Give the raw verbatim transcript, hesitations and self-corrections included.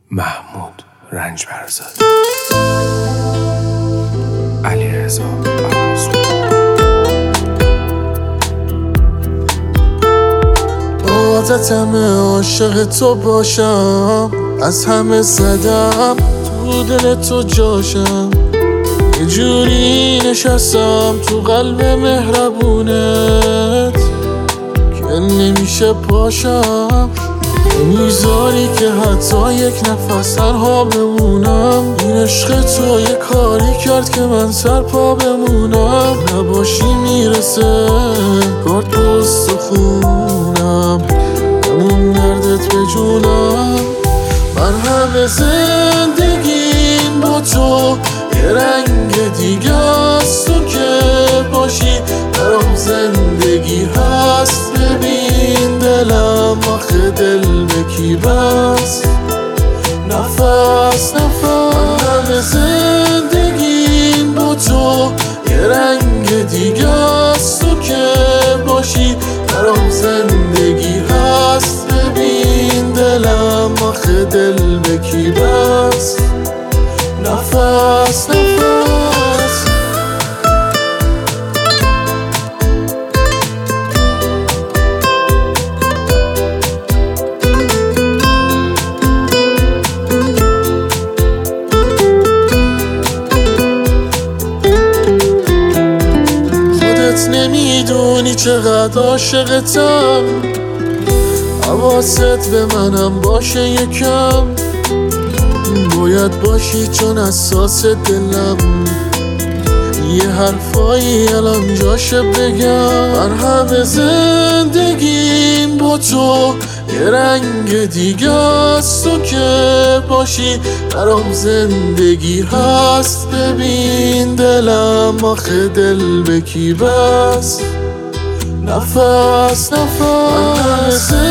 محمود رنجبرزاده، علیرضا عباسپور. عادتمه عاشق تو باشم، از همه زدم تو دل تو جاشم. یه جوری نشستم تو قلب مهربونت که نمیشه پاشم. میذاری که حتی یک نفس تنها بمونم. این عشق تو یه کاری کرد که من سرپا بمونم. نباشی میرسه کارت پست و خونم، همون دردت به جونم. من همه زندگیم با تو یه رنگ دیگه است. تو که باشی برام زندگی هست. ببین دلم آخه دل به کی بست. نفس نفس من همه زندگیم با تو یه رنگ دیگه است. تو که باشی برام زندگی هست. ببین دلم آخه دل به کی بست. نفس نفس خودت نمیدونی چقدر عاشقتم. حواست به منم باشه یکم، باید باشی چون اساس دلم. یه حرفایی الان جاشه بگم. من همه زندگیم با تو یه رنگ دیگه است. تو که باشی برام زندگی هست. ببین دلم آخه دل به کی بست. نفس نفس من همه